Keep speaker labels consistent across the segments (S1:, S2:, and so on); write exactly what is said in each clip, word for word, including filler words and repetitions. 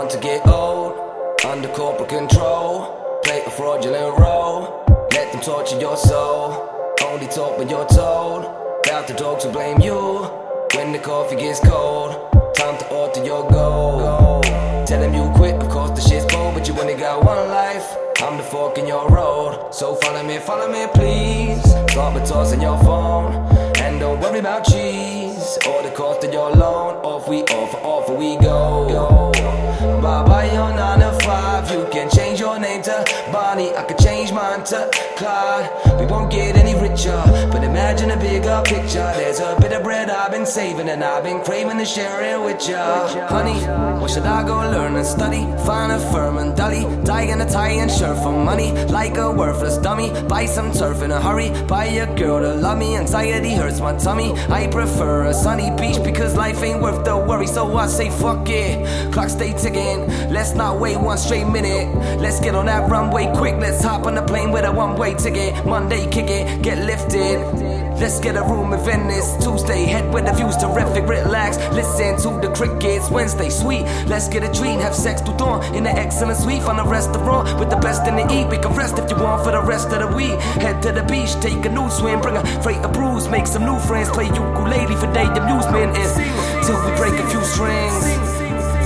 S1: Bound to get old, under corporate control. Play a fraudulent role, let them torture your soul. Only talk when you're told. Doubt the dogs will blame you when the coffee gets cold. Time to alter your goal. Tell them you quit, of course the shit's cold, but you only got one life. I'm the fork in your road, so follow me, follow me please. Start with tossing your phone, and don't worry about cheese or the cost of your loan. Off we offer, offer we go. Bye bye your nine to five. You can change your name to Bonnie, I could change mine to Clyde. We won't get any richer, but imagine a bigger picture. There's a bit of bread I've been saving, and I've been craving to share it with ya. Honey, what should I go learn and study? Find a firm and dully, die in a tie and shirt for money, like a worthless dummy. Buy some turf in a hurry, buy a girl to love me. Anxiety hurts my tummy, I prefer a sunny beach because life ain't worth the worry. So I say fuck it, clock stay ticking. Let's not wait one straight minute. Let's get on that runway quick. Let's hop on the plane with a one-way ticket. Monday kick it, get lifted. Let's get a room in Venice. Tuesday, head where the view's terrific. Relax, listen to the crickets. Wednesday, sweet, let's get a treat. Have sex to dawn in an excellent suite. Find a restaurant with the best in the eat. We can rest if you want for the rest of the week. Head to the beach, take a new swim. Bring a freight of brews, make some new friends. Play ukulele for day amusement. And till we break a few strings.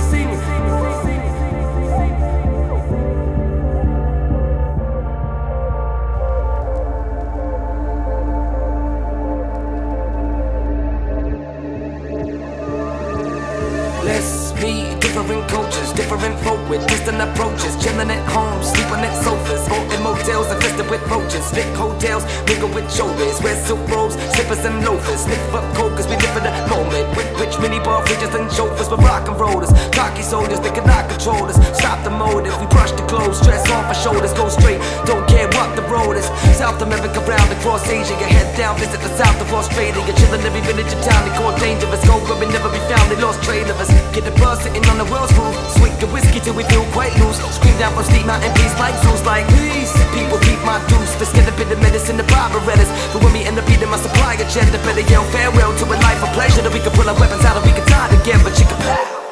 S1: Let's be different cultures, different folk with distant approaches. Chilling at home, sleeping at sofas, or in motels infested with roaches. Slick hotels, mingle with showbiz. Wear silk robes, slippers and loafers. Sniff up coke cause we live in the moment. With rich mini bar fridges and chauffeurs. We're rock and rollers, cocky soldiers that cannot control us. Stop the motive, we brush the clothes. Stress off our shoulders, go straight, don't care what the road is. South America, round across Asia. Your head down, visit the south of Australia. You're chilling every village in town, they call dangerous. Go where we never be found, they lost trail of us. Get the bus sitting on the world's roof. Swig the whiskey till we feel quite loose. Scream down from steep mountain peace like Zeus. Like please, people keep my deuce. Let's get a bit of medicine, the barbarettas. But when we end up eating my supply of cheddar, better yell farewell to a life of pleasure. That we can pull our weapons out and we can die together. Chicka pow.